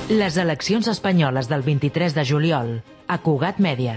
Les eleccions espanyoles del 23 de juliol, a Cugat Mèdia.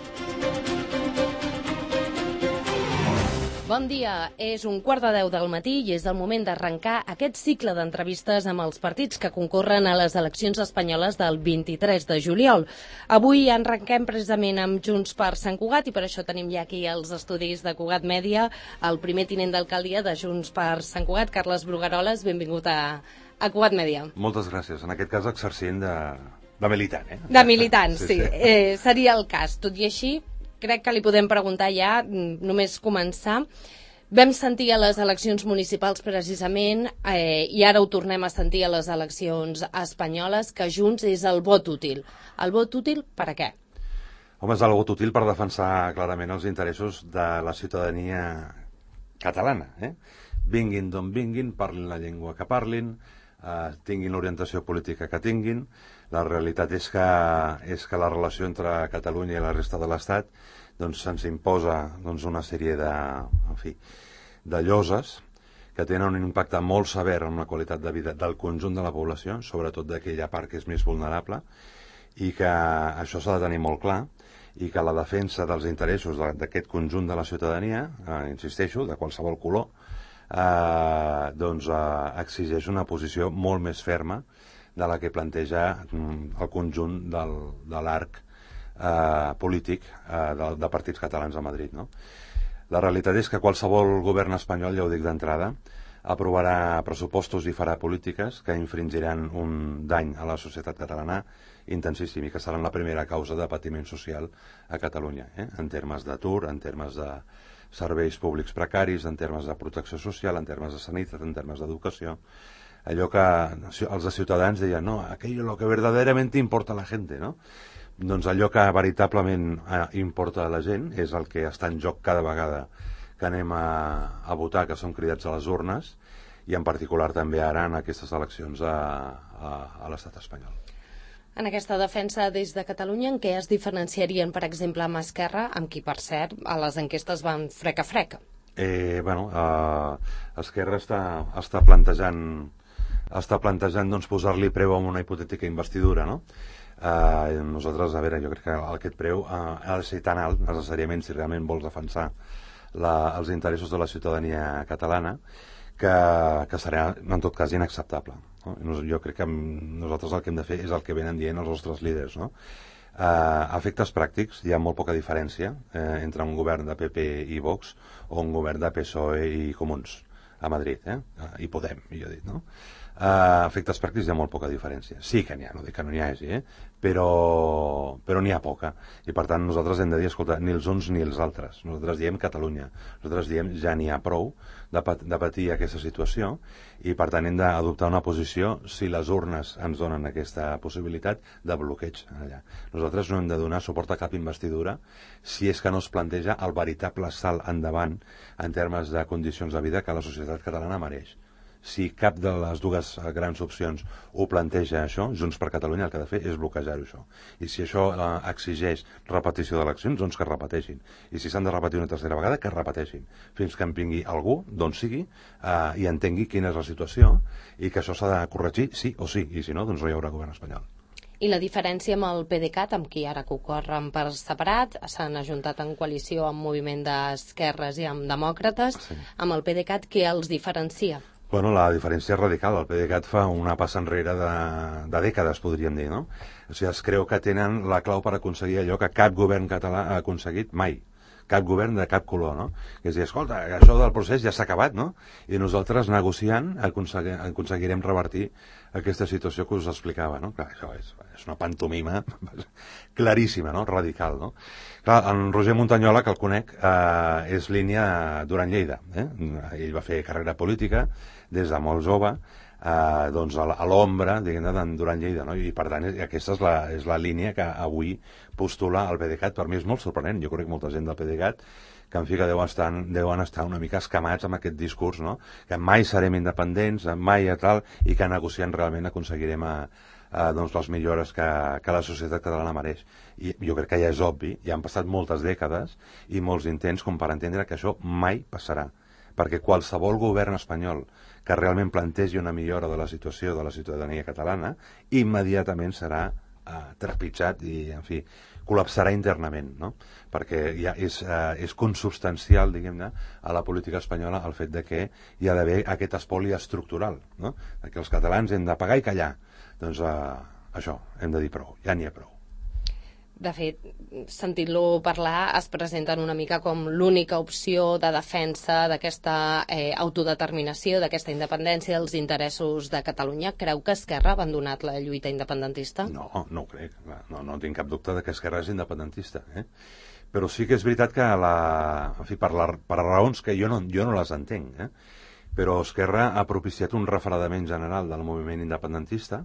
Bon dia, és 9:15 del matí i és el moment d'arrencar aquest cicle d'entrevistes amb els partits que concorren a les eleccions espanyoles del 23 de juliol. Avui arrenquem precisament amb Junts per Sant Cugat i per això tenim ja aquí als estudis de Cugat Mèdia el primer tinent d'alcaldia de Junts per Sant Cugat, Carles Brugueroles. Benvingut a Cugat Mèdia. Moltes gràcies. En aquest cas exercint de militant. De militant, sí. Seria el cas. Tot i així, crec que li podem preguntar ja, només començar. Vam sentir a les eleccions municipals precisament, i ara ho tornem a sentir a les eleccions espanyoles, que Junts és el vot útil. El vot útil per a què? Home, és el vot útil per defensar clarament els interessos de la ciutadania catalana. Vinguin d'on vinguin, parlin la llengua que parlin, tinguin l'orientació política que tinguin. La realitat és que la relació entre Catalunya i la resta de l'Estat se'ns imposa una sèrie de lloses que tenen un impacte molt sever en la qualitat de vida del conjunt de la població, sobretot d'aquella part que és més vulnerable, i que això s'ha de tenir molt clar, i que la defensa dels interessos d'aquest conjunt de la ciutadania, insisteixo, de qualsevol color, exigeix una posició molt més ferma de la que planteja el conjunt de l'arc polític de partits catalans a Madrid. La realitat és que qualsevol govern espanyol, ja ho dic d'entrada, aprovarà pressupostos i farà polítiques que infringiran un dany a la societat catalana intensíssim i que seran la primera causa de patiment social a Catalunya, en termes d'atur, en termes de serveis públics precaris, en termes de protecció social, en termes de sanitat, en termes d'educació. Allò que els de Ciutadans deien, no, aquello lo que verdaderamente importa a la gente, no? Doncs allò que veritablement importa a la gent és el que està en joc cada vegada que anem a votar, que som cridats a les urnes, i en particular també ara en aquestes eleccions a l'estat espanyol. En aquesta defensa des de Catalunya, en què es diferenciarien, per exemple, amb Esquerra, amb qui, per cert, a les enquestes van frec a frec? Esquerra està plantejant posar-li preu a una hipotètica investidura, no? Nosaltres, a veure, jo crec que aquest preu ha de ser tan alt, necessàriament, si realment vols defensar els interessos de la ciutadania catalana, que serà, en tot cas, inacceptable. Jo crec que nosaltres el que hem de fer és el que venen dient els nostres líders. A efectes pràctics hi ha molt poca diferència entre un govern de PP i Vox o un govern de PSOE i Comuns a Madrid, i Podem, millor dit, no? A efectes pràctics hi ha molt poca diferència. Sí que n'hi ha, no dic que no n'hi hagi, però n'hi ha poca. I per tant nosaltres hem de dir, escolta, ni els uns ni els altres. Nosaltres diem Catalunya. Nosaltres diem ja n'hi ha prou de patir aquesta situació i per tant hem d'adoptar una posició, si les urnes ens donen aquesta possibilitat, de bloqueig allà. Nosaltres no hem de donar suport a cap investidura si és que no es planteja el veritable salt endavant en termes de condicions de vida que la societat catalana mereix. Si cap de les dues grans opcions ho planteja això, Junts per Catalunya el que ha de fer és bloquejar-ho això. I si això exigeix repetició d'eleccions, doncs que es repeteixin. I si s'han de repetir una tercera vegada, que es repeteixin. Fins que en vingui algú, d'on sigui, i entengui quina és la situació i que això s'ha de corregir sí o sí. I si no, doncs no hi haurà govern espanyol. I la diferència amb el PDeCAT, amb qui ara concorren per separat, s'han ajuntat en coalició amb Moviment d'Esquerres i amb Demòcrates, sí. Amb el PDeCAT, què els diferencia? Bueno, la diferència és radical. El PDeCAT fa una passa enrere de dècades, podríem dir, no? O sigui, es creu que tenen la clau per aconseguir allò que cap govern català ha aconseguit mai. Cap govern de cap color, no? Que és dir, escolta, això del procés ja s'ha acabat, no? I nosaltres, negociant, aconseguirem revertir aquesta situació que us explicava, no? Clar, això és una pantomima claríssima, no? Radical, no? Clar, en Roger Montañola, que el conec, és línia Duran Lleida. Ell va fer carrera política des de molt jove, a l'ombra, diguem-ne, d'en Duran Lleida, no? I per tant aquesta és la línia que avui postula el PDeCAT. Per mi és molt sorprenent. Jo crec que molta gent del PDeCAT que en fi que deuen estar una mica escamats amb aquest discurs, no? Que mai serem independents, mai tal, i que negociant realment aconseguirem les millores que la societat catalana mereix. I jo crec que ja és obvi, ja han passat moltes dècades i molts intents com per entendre que això mai passarà. perquè qualsevol govern espanyol que realment plantegi una millora de la situació de la ciutadania catalana immediatament serà trepitjat i, en fi, col·lapsarà internament, no? Perquè ja és consubstancial, diguem-ne, a la política espanyola el fet de que hi ha d'haver aquest espoli estructural, no? Que els catalans hem de pagar i callar. Doncs això, hem de dir prou, ja n'hi ha prou. De fet, sentint-lo parlar, es presenten una mica com l'única opció de defensa d'aquesta autodeterminació, d'aquesta independència dels interessos de Catalunya. Creu que Esquerra ha abandonat la lluita independentista? No ho crec. No tinc cap dubte de que Esquerra és independentista. Però sí que és veritat que, en fi, per raons que jo no les entenc, però Esquerra ha propiciat un refredament general del moviment independentista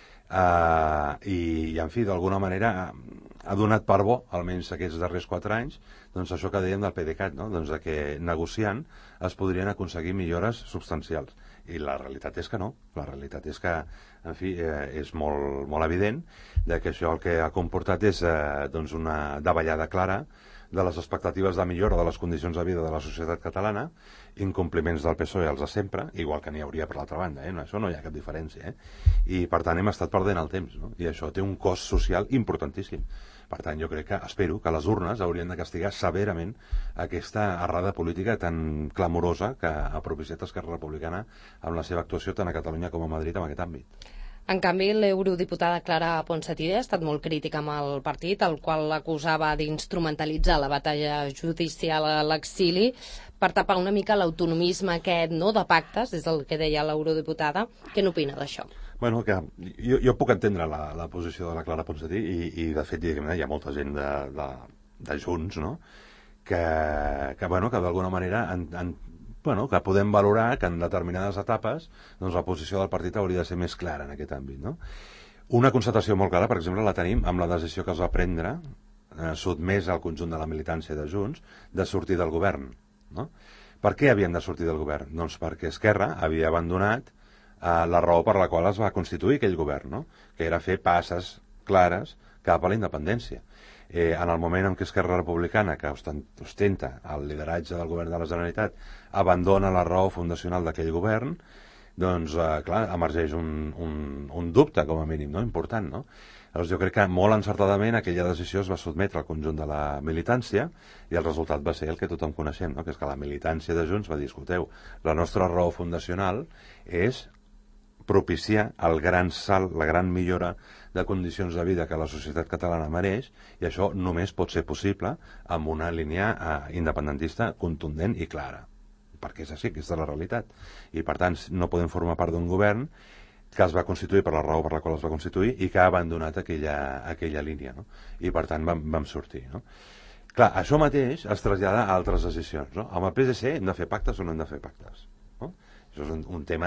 i, en fi, d'alguna manera ha donat per bo, almenys aquests darrers 4 anys, doncs això que dèiem del PDeCAT, no? Doncs que negociant es podrien aconseguir millores substancials. I la realitat és que no. La realitat és que, en fi, és molt, molt evident que això el que ha comportat és doncs una davallada clara de les expectatives de millora de les condicions de vida de la societat catalana, incompliments del PSOE els de sempre, igual que n'hi hauria per l'altra banda, això no hi ha cap diferència, i per tant hem estat perdent el temps, no? I això té un cost social importantíssim. Per tant, jo crec espero que les urnes haurien de castigar severament aquesta errada política tan clamorosa que ha propiciat Esquerra Republicana amb la seva actuació tant a Catalunya com a Madrid en aquest àmbit. En canvi, l'eurodiputada Clara Ponsatí ha estat molt crítica amb el partit, el qual l'acusava d'instrumentalitzar la batalla judicial a l'exili per tapar una mica l'autonomisme aquest, no?, de pactes, és el que deia l'eurodiputada. Què n'opina d'això? Bueno, que jo puc entendre la posició de la Clara Ponsatí i de fet, diguem-ne, hi ha molta gent de Junts, no?, que d'alguna manera que podem valorar que en determinades etapes doncs la posició del partit hauria de ser més clara en aquest àmbit, no? Una constatació molt clara, per exemple, la tenim amb la decisió que es va prendre, sotmès al conjunt de la militància de Junts, de sortir del govern, no? Per què havien de sortir del govern? Doncs perquè Esquerra havia abandonat la raó per la qual es va constituir aquell govern, no? Que era fer passes clares cap a la independència. En el moment en què Esquerra Republicana, que ostenta el lideratge del govern de la Generalitat, abandona la raó fundacional d'aquell govern, doncs, clar, emergeix un dubte, com a mínim, no?, important, no? Llavors, jo crec que molt encertadament aquella decisió es va sotmetre al conjunt de la militància i el resultat va ser el que tothom coneixem, no?, que és que la militància de Junts va dir, escolteu, la nostra raó fundacional és propiciar el gran salt, la gran millora de condicions de vida que la societat catalana mereix, i això només pot ser possible amb una línia independentista contundent i clara, perquè és així, aquesta és la realitat. I per tant no podem formar part d'un govern que es va constituir per la raó per la qual es va constituir i que ha abandonat aquella línia, no? I per tant vam sortir, no? Clar, això mateix es trasllada a altres decisions, no? Amb el PSC hem de fer pactes o no hem de fer pactes, no? Això és un tema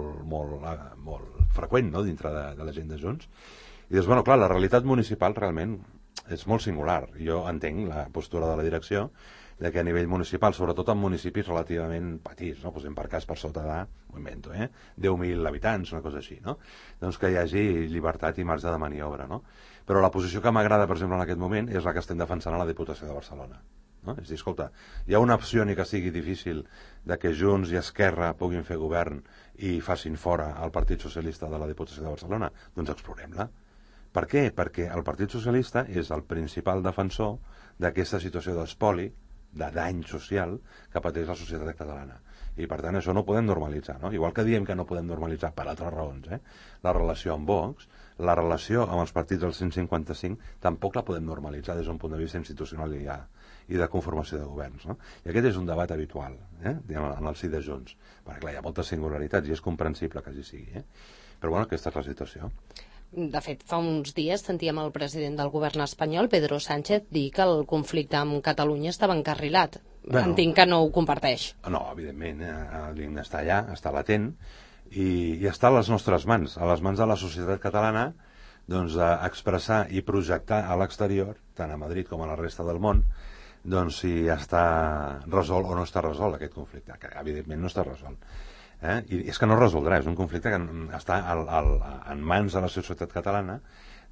molt freqüent, no?, dintre de la gent de Junts. I doncs, clar, la realitat municipal realment és molt singular. Jo entenc la postura de la direcció de que a nivell municipal, sobretot en municipis relativament petits, no?, posem per cas per sota de, m'ho invento, 10.000 habitants, una cosa així, no?, doncs que hi hagi llibertat i marge de maniobra, no? Però la posició que m'agrada, per exemple, en aquest moment és la que estem defensant a la Diputació de Barcelona. No? És dir, escolta, hi ha una opció ni que sigui difícil de que Junts i Esquerra puguin fer govern i facin fora el Partit Socialista de la Diputació de Barcelona, doncs explorem-la. Per què? Perquè el Partit Socialista és el principal defensor d'aquesta situació d'espoli, de dany social que pateix la societat catalana. I per tant això no ho podem normalitzar, no? Igual que diem que no podem normalitzar per altres raons, la relació amb Vox, la relació amb els partits del 155 tampoc la podem normalitzar des d'un punt de vista institucional i de conformació de governs, no? I aquest és un debat habitual en el si de Junts, perquè clar, hi ha moltes singularitats i és comprensible que així sigui, però aquesta és la situació. De fet, fa uns dies sentíem el president del govern espanyol, Pedro Sánchez, dir que el conflicte amb Catalunya estava encarrilat. Entenc que no ho comparteix. No, evidentment, està allà, està latent, i està a les nostres mans, a les mans de la societat catalana, doncs, a expressar i projectar a l'exterior, tant a Madrid com a la resta del món, doncs si està resolt o no està resolt aquest conflicte, que evidentment no està resolt. I és que no es resoldrà, és un conflicte que està en mans de la societat catalana,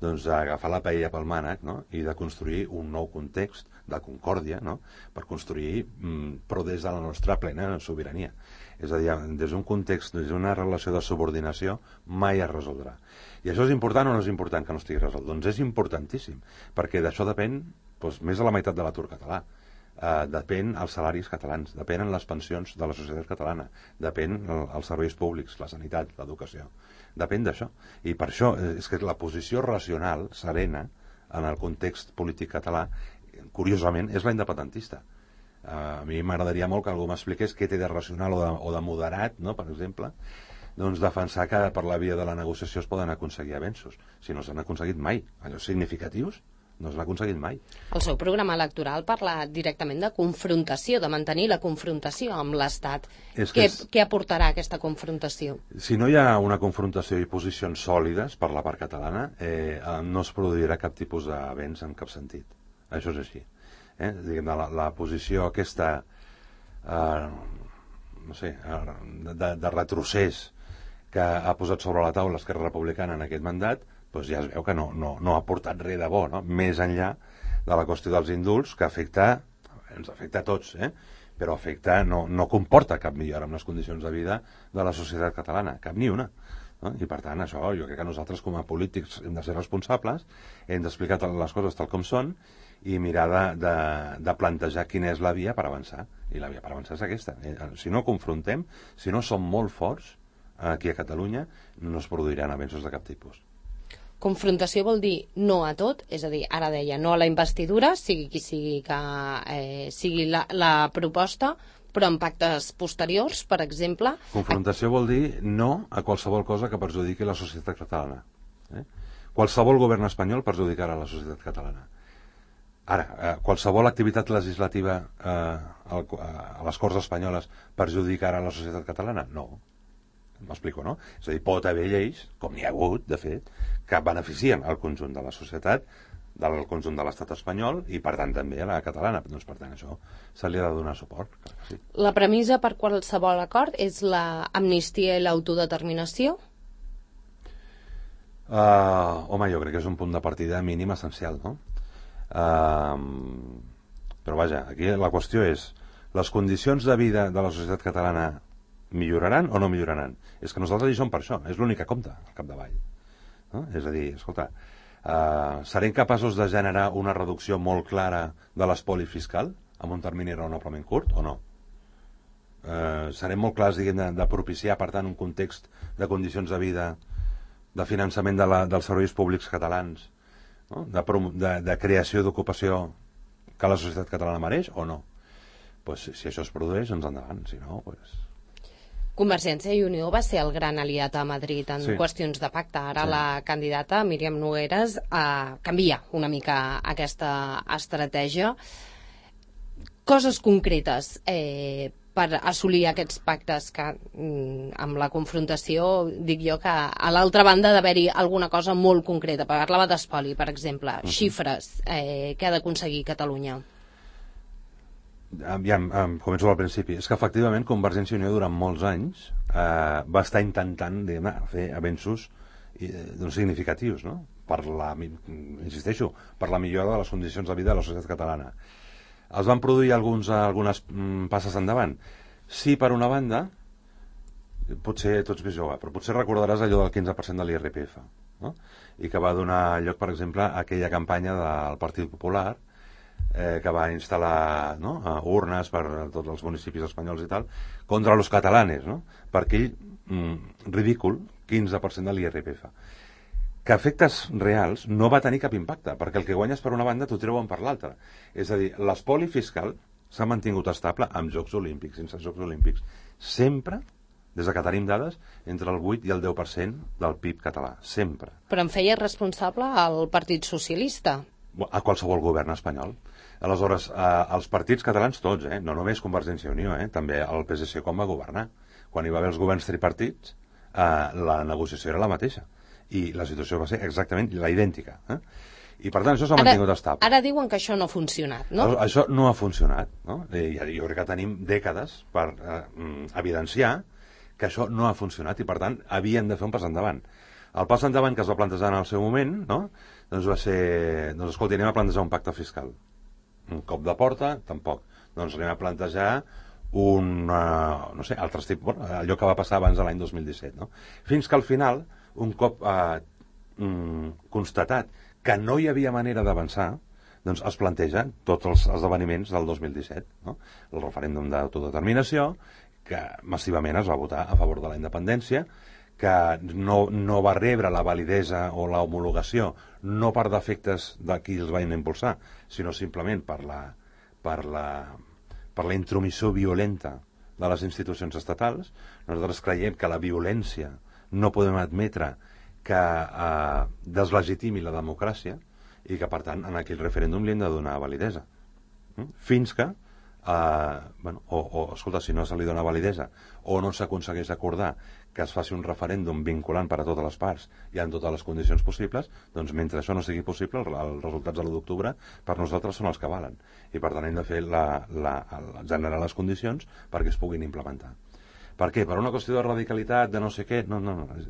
doncs, d'agafar la paella pel mànec, no? I de construir un nou context de concòrdia, no? Per construir, però des de la nostra plena sobirania. És a dir, des d'un context, des d'una relació de subordinació, mai es resoldrà. I això és important o no és important que no estigui resolt? Doncs és importantíssim, perquè d'això depèn més de la meitat de l'atur català. Depèn els salaris catalans, depenen les pensions de la societat catalana, depèn els serveis públics, la sanitat, l'educació. Depèn d'això. I per això és que la posició racional, serena, en el context polític català, curiosament, és la independentista. A mi m'agradaria molt que algú m'expliqués què té de racional o de moderat, no?, per exemple, doncs defensar que per la via de la negociació es poden aconseguir avenços. Si no s'han aconseguit mai. Allò significatius no s'han aconseguit mai. El seu programa electoral parla directament de confrontació, de mantenir la confrontació amb l'Estat. Què aportarà aquesta confrontació? Si no hi ha una confrontació i posicions sòlides per la part catalana, no es produirà cap tipus d'avenç en cap sentit. Això és així. Diguem, la posició aquesta de retrocés que ha posat sobre la taula Esquerra Republicana en aquest mandat, doncs ja es veu que no ha portat res de bo, no? Més enllà de la qüestió dels indults, que ens afecta a tots, però no comporta cap millora en les condicions de vida de la societat catalana, cap ni una. No? I per tant, això, jo crec que nosaltres com a polítics hem de ser responsables, hem d'explicar les coses tal com són i mirar de plantejar quina és la via per avançar. I la via per avançar és aquesta. Si no confrontem, si no som molt forts aquí a Catalunya, no es produiran avenços de cap tipus. Confrontació vol dir no a tot, és a dir, ara deia no a la investidura, sigui qui sigui que sigui la proposta, però en pactes posteriors, per exemple... Confrontació vol dir no a qualsevol cosa que perjudiqui la societat catalana. Qualsevol govern espanyol perjudicarà la societat catalana. Ara, qualsevol activitat legislativa a les Corts Espanyoles perjudicarà la societat catalana? No. M'explico, no? És a dir, pot haver lleis, com n'hi ha hagut, de fet, que beneficien el conjunt de la societat, del conjunt de l'estat espanyol i, per tant, també a la catalana. Doncs, per tant, això se li ha de donar suport. Clar que sí. La premissa per qualsevol acord és l'amnistia i l'autodeterminació? Home, jo crec que és un punt de partida mínim essencial, no? Però, vaja, aquí la qüestió és les condicions de vida de la societat catalana milloraran o no milloraran? És que nosaltres hi som per això, és l'únic que compta al capdavall. No? És a dir, escolta, serem capaços de generar una reducció molt clara de l'espoli fiscal en un termini raonablement curt o no? Serem molt clars, diguem, de propiciar, per tant, un context de condicions de vida, de finançament dels serveis públics catalans, no? de creació d'ocupació que la societat catalana mereix o no? Pues, si això es produeix, doncs endavant, si no, pues... Convergència i Unió va ser el gran aliat a Madrid en qüestions de pacte. Ara la candidata Míriam Nogueras canvia una mica aquesta estratègia. Coses concretes per assolir aquests pactes que amb la confrontació dic jo que a l'altra banda ha d'haver-hi alguna cosa molt concreta. Parlava d'espoli, per exemple, xifres que ha d'aconseguir Catalunya. Començo al principi. És que efectivament Convergència i Unió durant molts anys va estar intentant fer avenços significatius, no? Insisteixo, per la millora de les condicions de vida de la societat catalana. Es van produir algunes passes endavant. Sí, per una banda, potser tu ets més jove, però potser recordaràs allò del 15% de l'IRPF, no? I que va donar lloc, per exemple, a aquella campanya del Partit Popular que va instal·lar urnes per a tots els municipis espanyols i tal, contra los catalanes, no? Per aquell ridícul 15% de l'IRPF. Que a efectes reals no va tenir cap impacte, perquè el que guanyes per una banda t'ho treuen per l'altra. És a dir, l'espoli fiscal s'ha mantingut estable amb Jocs Olímpics, sense Jocs Olímpics. Sempre, des que tenim dades, entre el 8 i el 10% del PIB català. Sempre. Però en feia responsable el Partit Socialista. A qualsevol govern espanyol. Aleshores, els partits catalans tots, no només Convergència i Unió, també el PSC quan va governar. Quan hi va haver els governs tripartits, la negociació era la mateixa. I la situació va ser exactament la idèntica. I per tant això s'ha mantingut estable. Ara diuen que això no ha funcionat, no? Això no ha funcionat, no? Jo crec que tenim dècades per evidenciar que això no ha funcionat i per tant havien de fer un pas endavant. El pas endavant que es va plantejar en el seu moment, no? Doncs va ser, doncs escolti, anem a plantejar un pacte fiscal. Un cop de porta, tampoc. Doncs anem a plantejar no sé, altres tipus, allò que va passar abans de l'any 2017, no? Fins que al final, un cop constatat que no hi havia manera d'avançar, doncs es plantegen tots els esdeveniments del 2017, no? El referèndum d'autodeterminació, que massivament es va votar a favor de la independència, que no va rebre la validesa o la homologació no per defectes de qui els van impulsar, sinó simplement per la intromissió violenta de les institucions estatals. Nosaltres creiem que la violència no podem admetre que deslegitimi la democràcia i que, per tant, en aquell referèndum li hem de donar validesa. Fins que, escolta, si no se li dona validesa o no s'aconsegueix acordar que es faci un referèndum vinculant per a totes les parts i en totes les condicions possibles, doncs mentre això no sigui possible, els resultats de l'1 d'octubre per nosaltres són els que valen. I per tant hem de fer generar les condicions perquè es puguin implementar. Per què? Per una qüestió de radicalitat, de no sé què? No.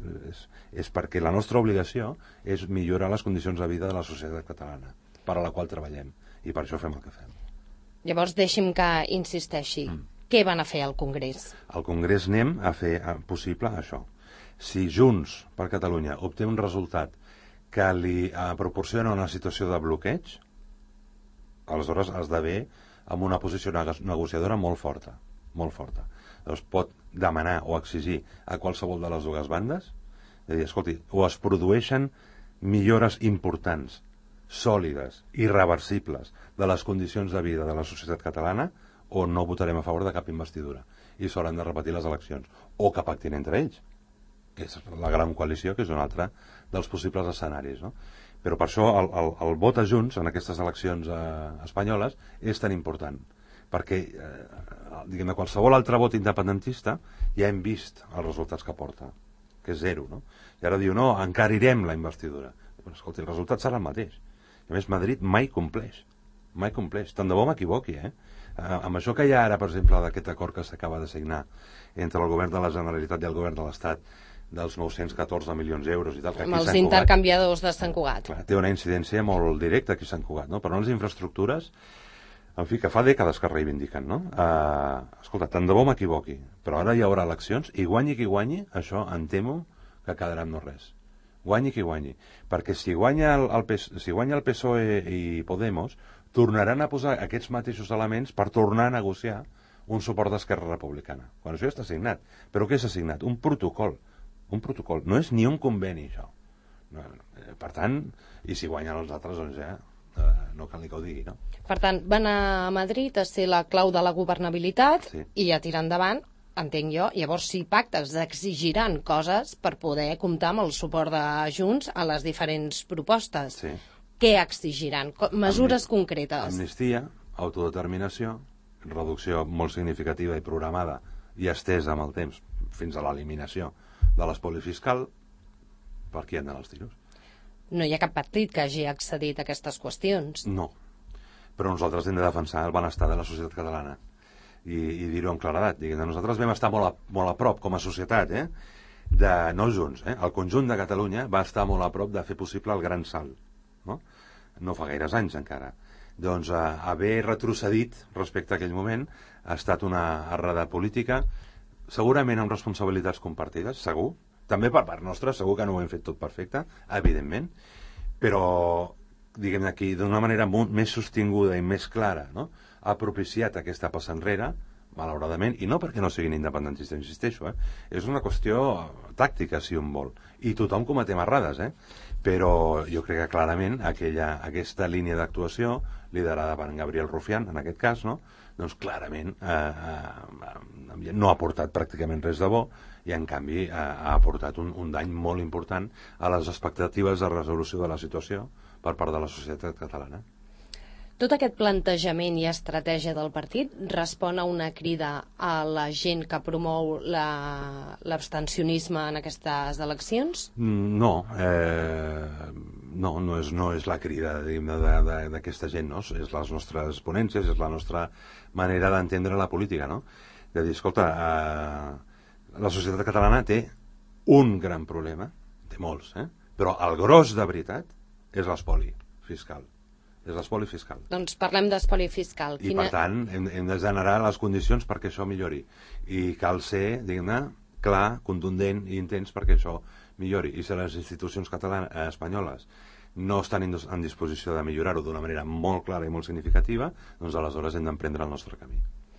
És perquè la nostra obligació és millorar les condicions de vida de la societat catalana, per a la qual treballem. I per això fem el que fem. Llavors, deixi'm que insisteixi. Què van a fer al Congrés? Al Congrés anem a fer possible això. Si Junts per Catalunya obté un resultat que li proporciona una situació de bloqueig, aleshores esdevé amb una posició negociadora molt forta, molt forta. Llavors pot demanar o exigir a qualsevol de les dues bandes, de dir, escolti, o es produeixen millores importants, sòlides, irreversibles de les condicions de vida de la societat catalana, o no votarem a favor de cap investidura i s'hauran de repetir les eleccions, o que pactin entre ells, que és la gran coalició, que és un altre dels possibles escenaris, no? Però per això el vot a Junts en aquestes eleccions espanyoles és tan important, perquè diguem-ne, qualsevol altre vot independentista ja hem vist els resultats que porta, que és 0, no? I ara diu, no, encarirem la investidura. Però, escolti, el resultat serà el mateix. A més, Madrid mai compleix. Tant de bo m'equivoqui, amb això que hi ha ara, per exemple, d'aquest acord que s'acaba de signar entre el govern de la Generalitat i el govern de l'Estat dels 914 milions d'euros i tal, amb els intercanviadors de Sant Cugat. Clar, té una incidència molt directa aquí a Sant Cugat, no? Però les infraestructures, en fi, que fa dècades que reivindiquen, no? Escolta, tant de bo m'equivoqui, però ara hi haurà eleccions i guanyi qui guanyi, això em temo que quedarà en no res. Guanyi qui guanyi. Perquè si guanya el PSOE i Podemos, tornaran a posar aquests mateixos elements per tornar a negociar un suport d'Esquerra Republicana. Quan això ja està signat. Però què s'ha signat? Un protocol. No és ni un conveni, això. Per tant, i si guanyen els altres, doncs ja no cal ni que ho digui, no? Per tant, van a Madrid a ser la clau de la governabilitat, sí, i a tirar endavant, entenc jo. Llavors, si pactes exigiran coses per poder comptar amb el suport de Junts a les diferents propostes. Sí. Què exigiran? Mesures concretes. Amnistia, autodeterminació, reducció molt significativa i programada i estesa amb el temps fins a l'eliminació de l'espoli fiscal. Per aquí han d'anar els tiros. No hi ha cap partit que hagi accedit a aquestes qüestions. No, però nosaltres hem de defensar el benestar de la societat catalana i dir-ho amb claredat. Nosaltres vam estar molt a prop com a societat, no Junts, el conjunt de Catalunya va estar molt a prop de fer possible el gran salt, no fa gaires anys encara. Doncs haver retrocedit respecte a aquell moment ha estat una errada política, segurament amb responsabilitats compartides, segur, també per part nostra, segur que no ho hem fet tot perfecte, evidentment, però diguem aquí d'una manera més sostinguda i més clara, no? Ha propiciat aquesta passa enrere, malauradament, i no perquè no siguin independentistes, insisteixo, és una qüestió tàctica, si un vol, i tothom cometem errades, però jo crec que clarament aquesta línia d'actuació, liderada per en Gabriel Rufián, en aquest cas, no? Doncs clarament no ha aportat pràcticament res de bo i en canvi ha aportat un dany molt important a les expectatives de resolució de la situació per part de la societat catalana. Tot aquest plantejament i estratègia del partit respon a una crida a la gent que promou l'abstencionisme en aquestes eleccions? No és la crida d'aquesta gent, no? És les nostres ponències, és la nostra manera d'entendre la política, no? De dir, escolta, la societat catalana té un gran problema, té molts, però el gros de veritat és l'espoli fiscal. És l'espoli fiscal. Doncs parlem d'espoli fiscal. I per tant hem de generar les condicions perquè això millori. I cal ser, diguem-ne, clar, contundent i intens perquè això millori. I si les institucions espanyoles no estan en disposició de millorar-ho d'una manera molt clara i molt significativa, doncs aleshores hem d'emprendre el nostre camí.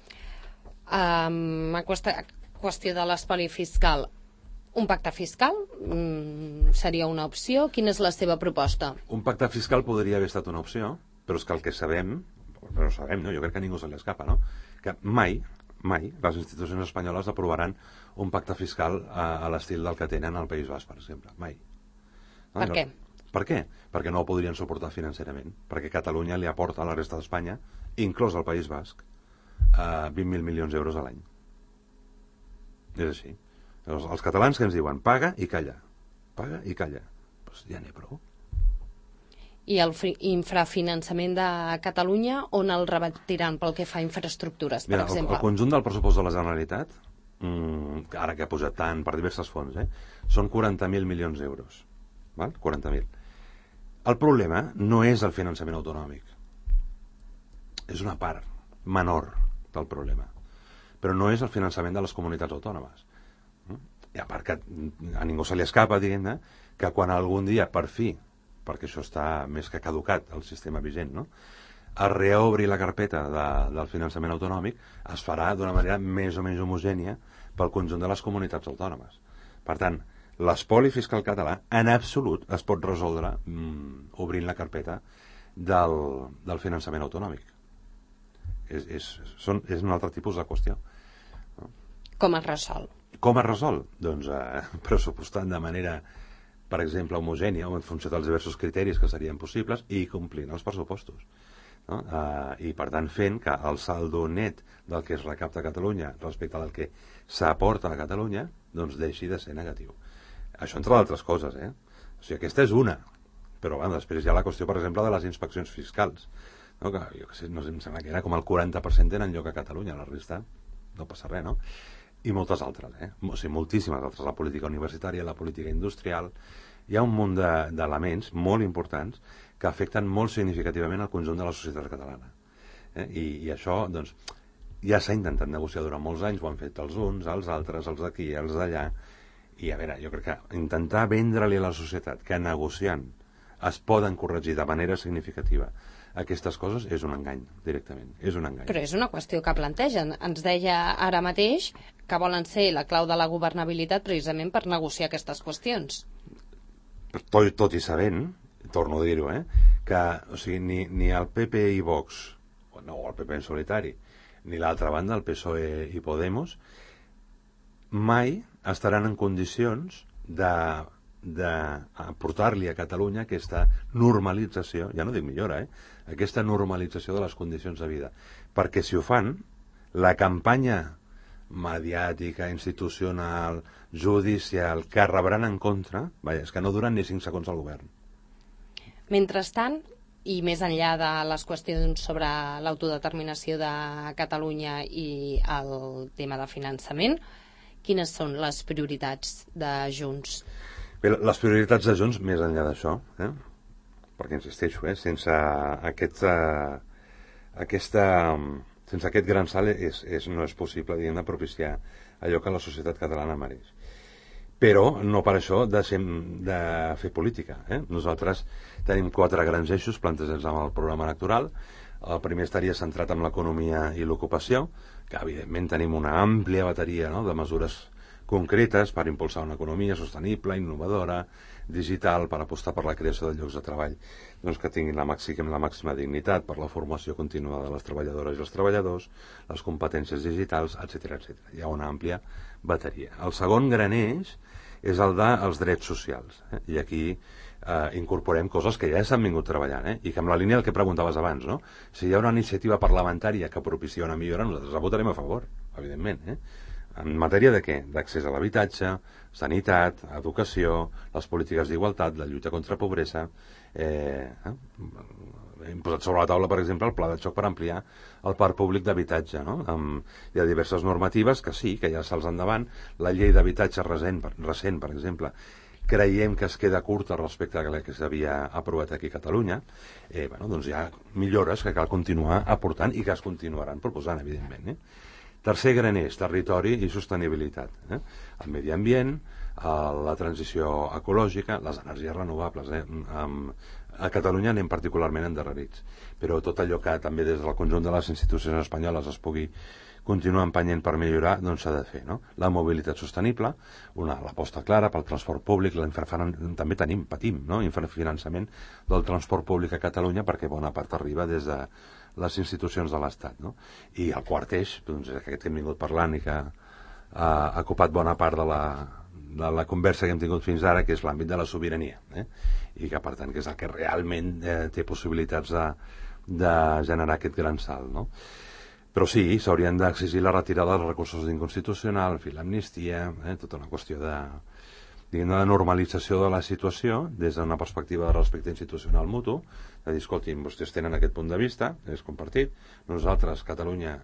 Aquesta qüestió de l'espoli fiscal, un pacte fiscal seria una opció? Quina és la seva proposta? Un pacte fiscal podria haver estat una opció, però és que el que sabem, no? Jo crec que a ningú se li escapa, no? Que mai les institucions espanyoles aprovaran un pacte fiscal a l'estil del que tenen al País Basc, per exemple. Mai. Per què? Per què? Perquè no ho podrien suportar financerament. Perquè Catalunya li aporta a la resta d'Espanya, inclòs el País Basc, 20.000 milions d'euros a l'any. És així. Els catalans que ens diuen paga i calla. Paga i calla. Doncs ja n'hi ha prou. I el infrafinançament de Catalunya, on el revertiran pel que fa a infraestructures, per exemple? El conjunt del pressupost de la Generalitat, ara que ha pujat tant per diverses fonts, són 40.000 milions d'euros. 40.000. El problema no és el finançament autonòmic. És una part menor del problema. Però no és el finançament de les comunitats autònomes. I a part que a ningú se li escapa, diguem-ne, que quan algun dia, per fi, perquè això està més que caducat, el sistema vigent, no?, es reobri la carpeta del finançament autonòmic, es farà d'una manera més o menys homogènia pel conjunt de les comunitats autònomes. Per tant, l'espoli fiscal català, en absolut, es pot resoldre obrint la carpeta del finançament autonòmic. És un altre tipus de qüestió. Com es resol? Com es resol? Doncs pressupostant de manera, per exemple, homogènia o en funció dels diversos criteris que serien possibles i complint els pressupostos. No? I per tant fent que el saldo net del que es recapta a Catalunya respecte al que s'aporta a Catalunya doncs deixi de ser negatiu. Això entre d'altres coses, O sigui, aquesta és una. Però després hi ha la qüestió, per exemple, de les inspeccions fiscals. No? Que, jo que sé, no sé, em sembla que era com el 40% tenen lloc a Catalunya, la resta no passa res, no? I moltes altres, o sigui, moltíssimes altres, la política universitària, la política industrial. Hi ha un munt d'elements molt importants que afecten molt significativament el conjunt de la societat catalana. I això, doncs, ja s'ha intentat negociar durant molts anys, ho han fet els uns, els altres, els d'aquí, els d'allà, i a veure, jo crec que intentar vendre-li a la societat que negociant es poden corregir de manera significativa aquestes coses és un engany, directament. És un engany. Però és una qüestió que plantegen. Ens deia ara mateix que volen ser la clau de la governabilitat precisament per negociar aquestes qüestions. Tot i sabent, torno a dir-ho, que o sigui, ni el PP i Vox, no, el PP en solitari, ni l'altra banda, el PSOE i Podemos, mai estaran en condicions de portar-li a Catalunya aquesta normalització, ja no dic millora, aquesta normalització de les condicions de vida. Perquè si ho fan, la campanya mediàtica, institucional, judicial, que rebran en contra, és que no duren ni 5 segons al govern. Mentrestant, i més enllà de les qüestions sobre l'autodeterminació de Catalunya i el tema de finançament, quines són les prioritats de Junts? Bé, les prioritats de Junts, més enllà d'això, perquè insisteixo, sense sense aquest gran salt no és possible, diguem, de propiciar allò que la societat catalana mereix. Però no per això deixem de fer política. Nosaltres tenim 4 grans eixos plantejats amb el programa electoral. El primer estaria centrat en l'economia i l'ocupació, que evidentment tenim una àmplia bateria de mesures concretes per impulsar una economia sostenible, innovadora, digital, per apostar per la creació de llocs de treball que tinguin la màxima dignitat, per la formació contínua de les treballadores i els treballadors, les competències digitals, etc. Hi ha una àmplia bateria. El segon gran eix és el dels drets socials. I aquí incorporem coses que ja s'han vingut treballant, i que amb la línia del que preguntaves abans, no? Si hi ha una iniciativa parlamentària que propicia una millora, nosaltres la votarem a favor, evidentment, En matèria de què? D'accés a l'habitatge, sanitat, educació, les polítiques d'igualtat, la lluita contra pobresa. Hem posat sobre la taula, per exemple, el pla de xoc per ampliar el parc públic d'habitatge. Hi ha diverses normatives que sí, que ja se'ls endavant. La llei d'habitatge recent, per exemple, creiem que es queda curta respecte a la que s'havia aprovat aquí a Catalunya, doncs hi ha millores que cal continuar aportant i que es continuaran proposant, evidentment. Tercer gran eix, territori i sostenibilitat. El medi ambient, la transició ecològica, les energies renovables. A Catalunya anem particularment endarrerits, però tot allò que també des del conjunt de les institucions espanyoles es pugui continuar empenyent per millorar, doncs s'ha de fer, no? La mobilitat sostenible, l'aposta clara pel transport públic, també patim, no? Infrafinançament del transport públic a Catalunya perquè bona part arriba des de les institucions de l'Estat, no? I el quart eix, doncs aquest que hem vingut parlant i que ha ocupat bona part de la conversa que hem tingut fins ara, que és l'àmbit de la sobirania, i que per tant que és el que realment té possibilitats de generar aquest gran salt, no? Però sí, s'haurien d'exigir la retirada dels recursos d'inconstitucional, l'amnistia, tota una qüestió de normalització de la situació des d'una perspectiva de respecte institucional mutu, de dir, escoltin, vostès tenen aquest punt de vista, és compartit, nosaltres, Catalunya,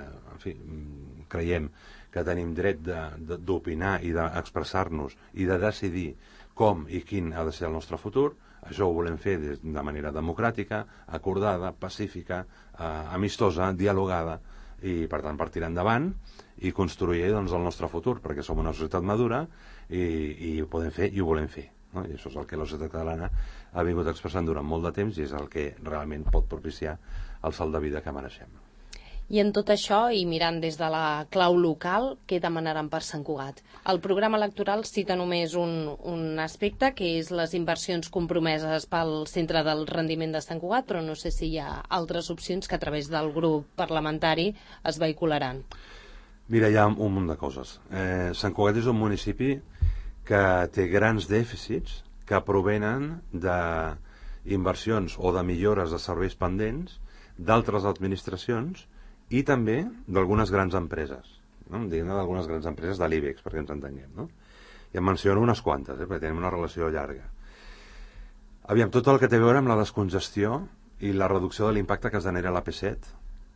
creiem que tenim dret d'opinar i d'expressar-nos i de decidir com i quin ha de ser el nostre futur. Això ho volem fer de manera democràtica, acordada, pacífica, amistosa, dialogada, i per tant per tirar endavant i construir el nostre futur, perquè som una societat madura i ho podem fer i ho volem fer, no? I això és el que la societat catalana ha vingut expressant durant molt de temps i és el que realment pot propiciar el salt de vida que mereixem. I en tot això, i mirant des de la clau local, què demanaran per Sant Cugat? El programa electoral cita només un aspecte, que és les inversions compromeses pel Centre del Rendiment de Sant Cugat, però no sé si hi ha altres opcions que a través del grup parlamentari es vehicularan. Mira, hi ha un munt de coses. Sant Cugat és un municipi que té grans dèficits que provenen d'inversions o de millores de serveis pendents d'altres administracions i també d'algunes grans empreses, no? D'algunes grans empreses de l'IBEX, perquè ens entenguem, no? I en menciono unes quantes, perquè tenim una relació llarga. Aviam, tot el que té a veure amb la descongestió i la reducció de l'impacte que es genera a l'AP7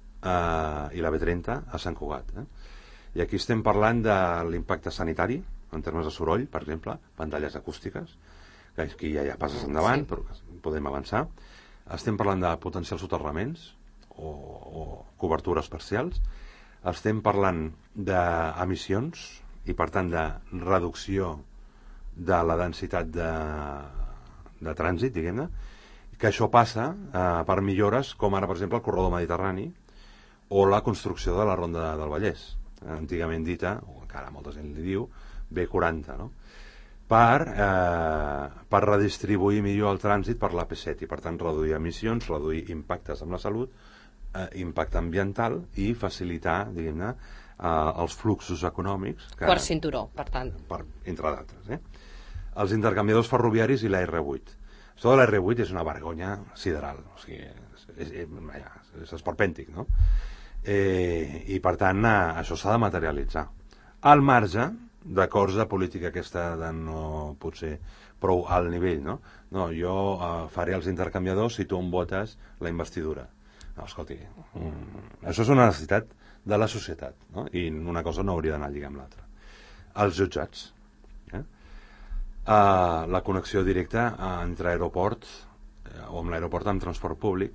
i la B30 a Sant Cugat. I aquí estem parlant de l'impacte sanitari, en termes de soroll, per exemple, pantalles acústiques, que aquí ja passes endavant, però podem avançar. Estem parlant de potencials soterraments, o cobertures parcials. Estem parlant d'emissions i per tant de reducció de la densitat de trànsit, diguem-ne, que això passa per millores com ara, per exemple, el corredor mediterrani o la construcció de la Ronda del Vallès, antigament dita, o encara molta gent li diu, B40, no? Per redistribuir millor el trànsit per l'AP7 i per tant reduir emissions, reduir impactes amb la salut, impacte ambiental i facilitar, diguem-ne, els fluxos econòmics. Quart cinturó, per tant. Entre d'altres. Els intercanviadors ferroviaris i la R8. Això de la R8 és una vergonya sideral, o sigui, és esperpèntic, no? I per tant, això s'ha de materialitzar. Al marge d'acords de política aquesta de no potser prou alt nivell, no? No, jo faré els intercanviadors si tu em votes la investidura. No, escolti, això és una necessitat de la societat, no? I una cosa no hauria d'anar lligar amb l'altra. Els jutjats. La connexió directa entre aeroport o amb l'aeroport amb transport públic.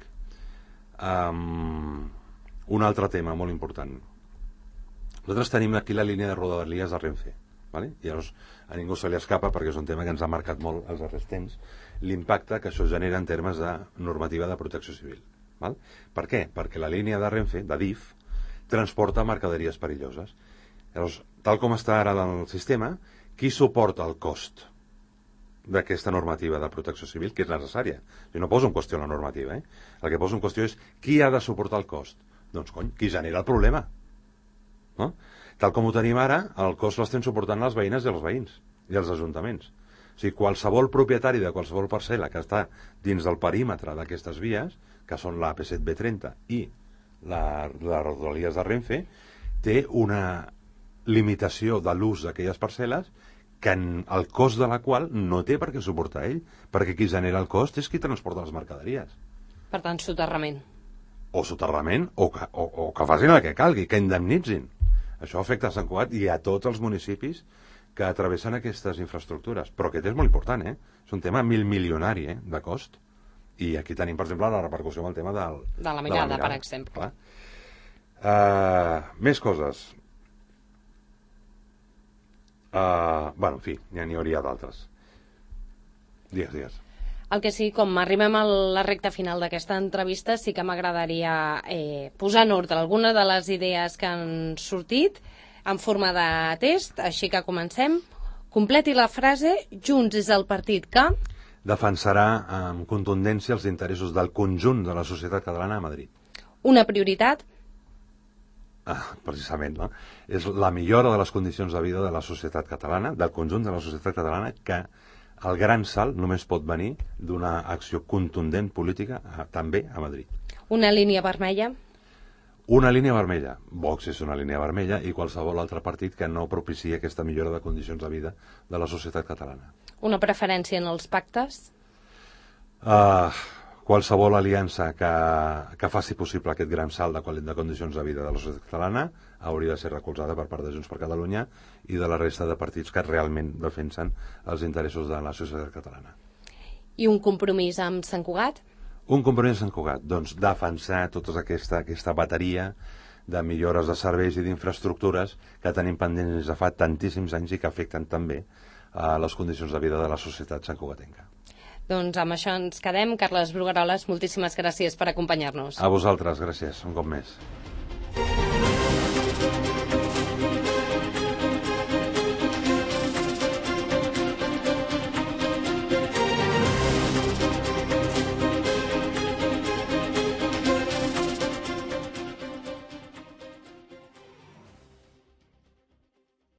Un altre tema molt important. Nosaltres tenim aquí la línia de rodalies de Renfe, vale? I llavors a ningú se li escapa, perquè és un tema que ens ha marcat molt els darrers temps, l'impacte que això genera en termes de normativa de protecció civil. Val? Per què? Perquè la línia de Renfe, de DIF, transporta mercaderies perilloses. Llavors, tal com està ara el sistema, qui suporta el cost d'aquesta normativa de protecció civil, que és necessària? Jo no poso en qüestió la normativa, El que poso en qüestió és qui ha de suportar el cost. Doncs, qui genera el problema. No? Tal com ho tenim ara, el cost l'estem suportant les veïnes i els veïns i els ajuntaments. O sigui, qualsevol propietari de qualsevol parcel·la que està dins del perímetre d'aquestes vies, que són la AP7 B30 i les rodalies de Renfe, té una limitació de l'ús d'aquelles parcel·les que el cost de la qual no té per què suportar ell, perquè qui genera el cost és qui transporta les mercaderies. Per tant, soterrament. O soterrament, o que facin el que calgui, que indemnitzin. Això afecta a Sant Cugat i a tots els municipis que travessen aquestes infraestructures. Però aquest és molt important, És un tema milionari, de cost. I aquí tenim, per exemple, la repercussió amb el tema de la mirada, per exemple. Més coses. En fi, n'hi hauria d'altres. Digues. El que sí, com arribem a la recta final d'aquesta entrevista, sí que m'agradaria posar en ordre algunes de les idees que han sortit en forma de test, així que comencem. Completi la frase: Junts és el partit que defensarà amb contundència els interessos del conjunt de la societat catalana a Madrid. Una prioritat? Precisament, no? És la millora de les condicions de vida de la societat catalana, del conjunt de la societat catalana, que el gran salt només pot venir d'una acció contundent política també a Madrid. Una línia vermella? Una línia vermella. Vox és una línia vermella i qualsevol altre partit que no propiciï aquesta millora de condicions de vida de la societat catalana. Una preferència en els pactes? Qualsevol aliança que faci possible aquest gran salt de condicions de vida de la societat catalana hauria de ser recolzada per part de Junts per Catalunya i de la resta de partits que realment defensen els interessos de la societat catalana. I un compromís amb Sant Cugat? Un compromís amb Sant Cugat, doncs defensar tota aquesta bateria de millores de serveis i d'infraestructures que tenim pendents des de fa tantíssims anys i que afecten també les condicions de vida de la societat santcugatenca. Doncs amb això ens quedem. Carles Brugueroles, moltíssimes gràcies per acompanyar-nos. A vosaltres, gràcies, un cop més.